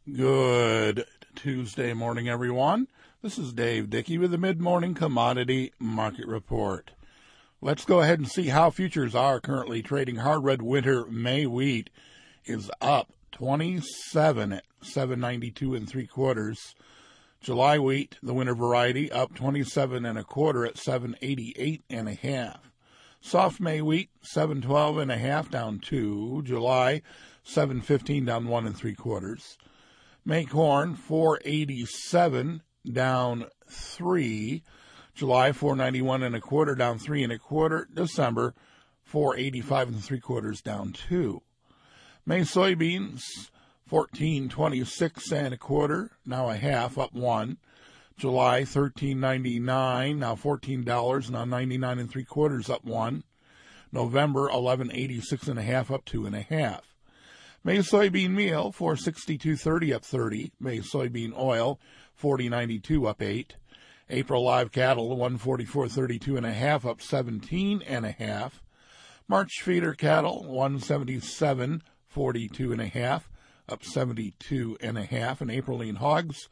Good Tuesday morning, everyone. This is Dave Dickey with the Mid-Morning Commodity Market Report. Let's go ahead and see how futures are currently trading. Hard red winter May wheat is up 27 at 7.92 3/4. July wheat, the winter variety, up 27 1/4 at 7.88 1/2. Soft May wheat, 7.12 1/2, down 2. July, 7.15, down 1 3/4. May corn, 4.87, down 3. July, 4.91 1/4, down 3 1/4. December, 4.85 3/4, down 2. May soybeans, 14.26 1/4, now a half, up 1. July, 13.99, now $14, now 99 3/4, up 1. November, 11.86 1/2, up 2 1/2. May soybean meal, 462.30, up 30. May soybean oil, 40.92, up 8. April live cattle, 144.32 1/2, up 17 1/2. March feeder cattle, 177.42 1/2, up 72 1/2. And April lean hogs,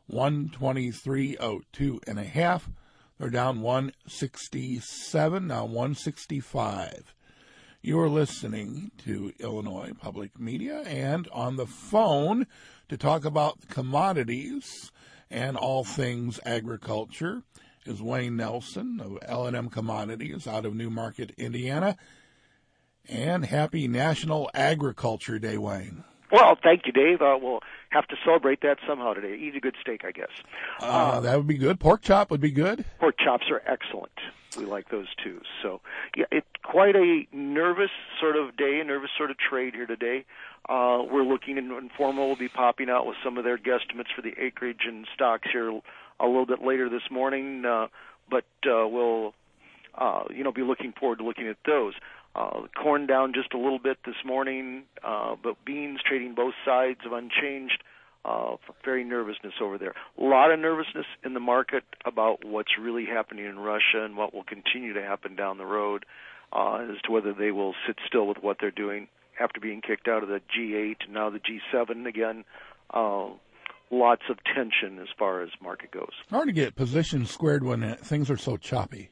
123.02 1/2. They're down 167, now 165. You are listening to Illinois Public Media, and on the phone to talk about commodities and all things agriculture is Wayne Nelson of L&M Commodities out of Newmarket, Indiana. And happy National Agriculture Day, Wayne. Well, thank you, Dave. We'll have to celebrate that somehow today. Eat a good steak, I guess. That would be good. Pork chop would be good. Pork chops are excellent. We like those too. So, yeah, it's quite a nervous sort of day, a nervous sort of trade here today. We're looking, and Informal will be popping out with some of their guesstimates for the acreage and stocks here a little bit later this morning. But we'll, be looking forward to looking at those. Corn down just a little bit this morning, but beans trading both sides of unchanged. Very nervousness over there. A lot of nervousness in the market about what's really happening in Russia and what will continue to happen down the road as to whether they will sit still with what they're doing after being kicked out of the G8 and now the G7 again. Lots of tension as far as market goes. Hard to get positions squared when things are so choppy.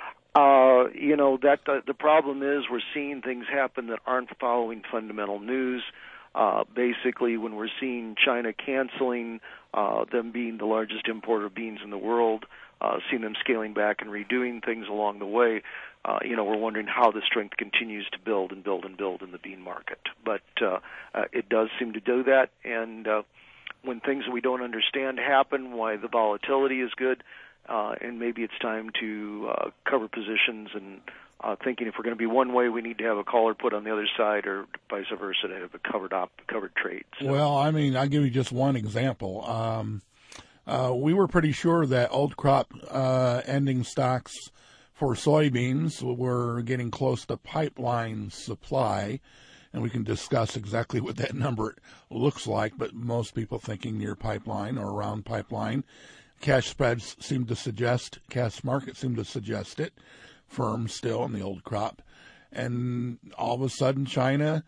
The problem is we're seeing things happen that aren't following fundamental news. Basically, when we're seeing China canceling, them being the largest importer of beans in the world, seeing them scaling back and redoing things along the way, we're wondering how the strength continues to build and build and build in the bean market. But it does seem to do that, and when things that we don't understand happen, why the volatility is good, and maybe it's time to cover positions and thinking if we're going to be one way, we need to have a caller put on the other side, or vice versa, to have a covered trade. So. Well, I'll give you just one example. We were pretty sure that old crop ending stocks for soybeans were getting close to pipeline supply, and we can discuss exactly what that number looks like, but most people thinking near pipeline or around pipeline. Cash spreads seem to suggest, cash market seem to suggest it. Firm still in the old crop, and all of a sudden China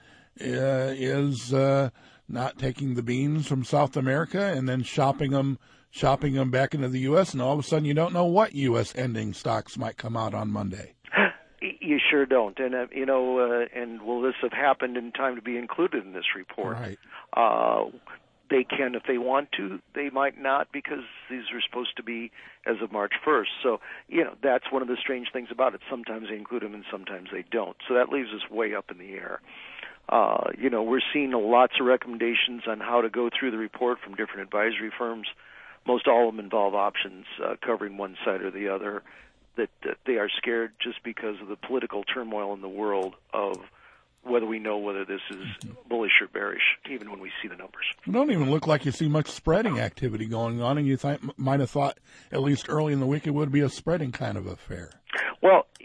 is not taking the beans from South America and then shopping them back into the U.S., and all of a sudden you don't know what U.S. ending stocks might come out on Monday. You sure don't, and and will this have happened in time to be included in this report? Right. They can if they want to. They might not, because these are supposed to be as of March 1st. So, that's one of the strange things about it. Sometimes they include them and sometimes they don't. So that leaves us way up in the air. We're seeing lots of recommendations on how to go through the report from different advisory firms. Most all of them involve options covering one side or the other, that they are scared just because of the political turmoil in the world of whether we know whether this is bullish or bearish, even when we see the numbers. It don't even look like you see much spreading activity going on, and you might have thought, at least early in the week, it would be a spreading kind of affair. Well,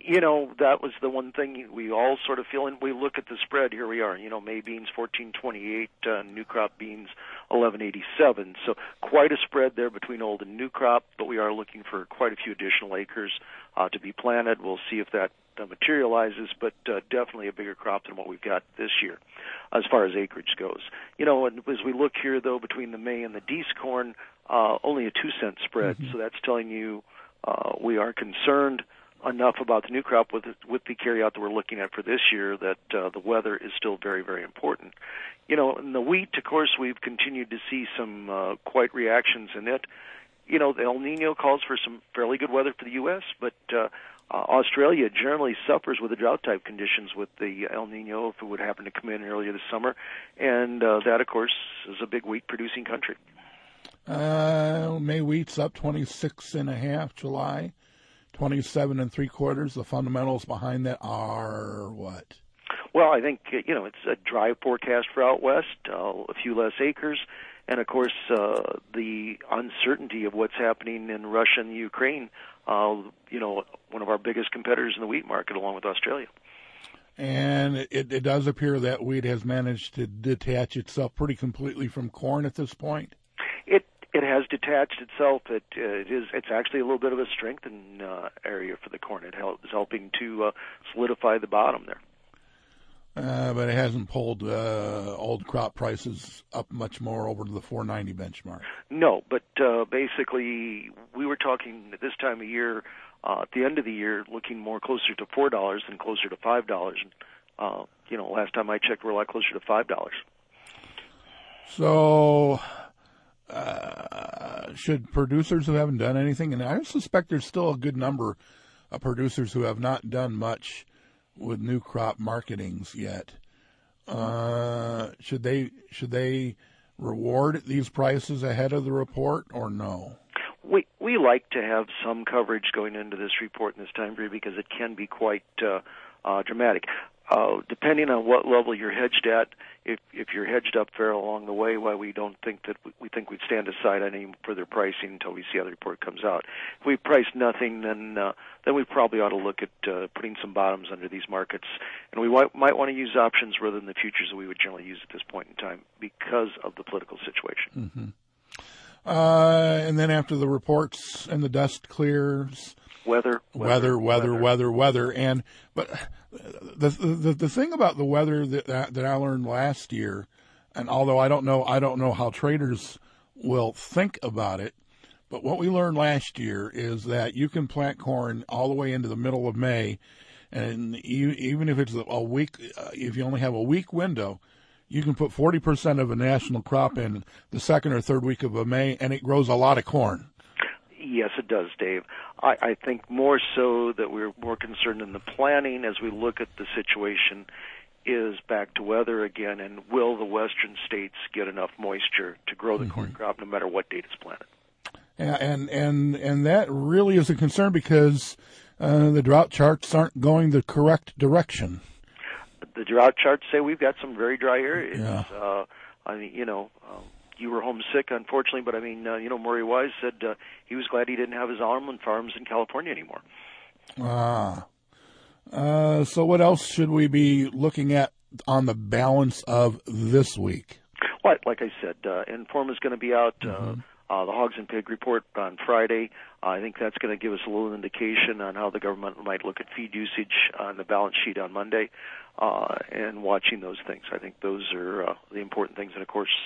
That was the one thing we all sort of feel, and we look at the spread. Here we are, May beans 14.28, new crop beans 11.87. So quite a spread there between old and new crop, but we are looking for quite a few additional acres to be planted. We'll see if that materializes, but definitely a bigger crop than what we've got this year as far as acreage goes. And as we look here, though, between the May and the Dees corn, only a 2-cent spread. Mm-hmm. So that's telling you we are concerned enough about the new crop with the carryout that we're looking at for this year that the weather is still very, very important. In the wheat, of course, we've continued to see some quite reactions in it. The El Nino calls for some fairly good weather for the U.S., but Australia generally suffers with the drought-type conditions with the El Nino if it would happen to come in earlier this summer, and that, of course, is a big wheat-producing country. May wheat's up 26.5, July 27 3/4. The fundamentals behind that are what? Well, I think it's a dry forecast for out west, a few less acres, and of course the uncertainty of what's happening in Russia and Ukraine. One of our biggest competitors in the wheat market, along with Australia. And it does appear that wheat has managed to detach itself pretty completely from corn at this point. It has detached itself. It's actually a little bit of a strengthened area for the corn. It is helping to solidify the bottom there. But it hasn't pulled old crop prices up much more over to the 490 benchmark. No, but basically we were talking at this time of year, at the end of the year, looking more closer to $4 than closer to $5. And last time I checked, we're a lot closer to $5. So should producers who haven't done anything, and I suspect there's still a good number of producers who have not done much with new crop marketings yet, should they reward these prices ahead of the report or no? We like to have some coverage going into this report in this time period because it can be quite dramatic. Depending on what level you're hedged at, if you're hedged up fair along the way, why we don't think that we think we'd stand aside on any further pricing until we see how the report comes out. If we price nothing, then we probably ought to look at putting some bottoms under these markets, and we might want to use options rather than the futures that we would generally use at this point in time because of the political situation. Mm-hmm. And then after the reports and the dust clears, weather. And but the thing about the weather that I learned last year, and although I don't know how traders will think about it, but what we learned last year is that you can plant corn all the way into the middle of May, and even if it's a week, if you only have a week window, you can put 40% of a national crop in the second or third week of May, and it grows a lot of corn. Yes, it does, Dave. I think more so that we're more concerned in the planning as we look at the situation is back to weather again, and will the western states get enough moisture to grow the corn crop no matter what date it's planted? And that really is a concern because the drought charts aren't going the correct direction. The drought charts say we've got some very dry areas. Yeah. You were homesick, unfortunately, but Maury Wise said he was glad he didn't have his almond farms in California anymore. So what else should we be looking at on the balance of this week? Well, like I said, Inform is going to be out. The Hogs and Pig report on Friday. I think that's going to give us a little indication on how the government might look at feed usage on the balance sheet on Monday, and watching those things. I think those are the important things. And, of course,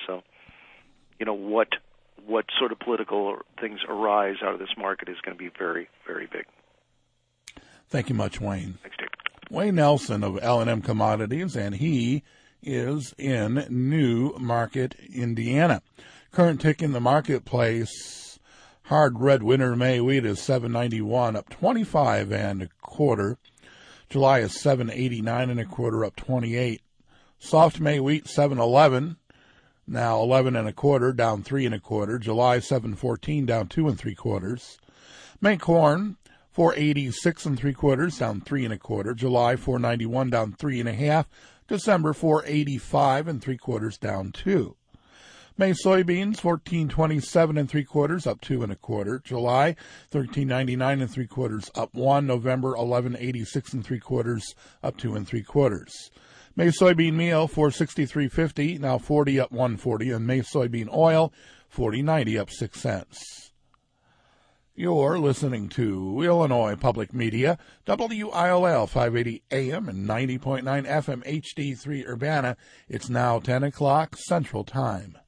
what sort of political things arise out of this market is going to be very, very big. Thank you much, Wayne. Thanks, Dave. Wayne Nelson of L&M Commodities, and he is in New Market, Indiana. Current tick in the marketplace, hard red winter May wheat is $7.91, up 25 1/4. July is $7.89 1/4, up 28. Soft May wheat $7.11, now 11 1/4, down 3 1/4. July $7.14, down 2 3/4. May corn $4.86 3/4, down 3 1/4. July $4.91, down 3 1/2. December $4.85 3/4, down 2. May soybeans 14.27 3/4, up 2 1/4. July 13.99 3/4, up 1. November 11.86 3/4, up 2 3/4. May soybean meal 4.6350, now 40, up 1.40, and May soybean oil 40.90, up 6 cents. You're listening to Illinois Public Media, WILL 580 AM and 90.9 FM HD3 Urbana. It's now 10 o'clock Central Time.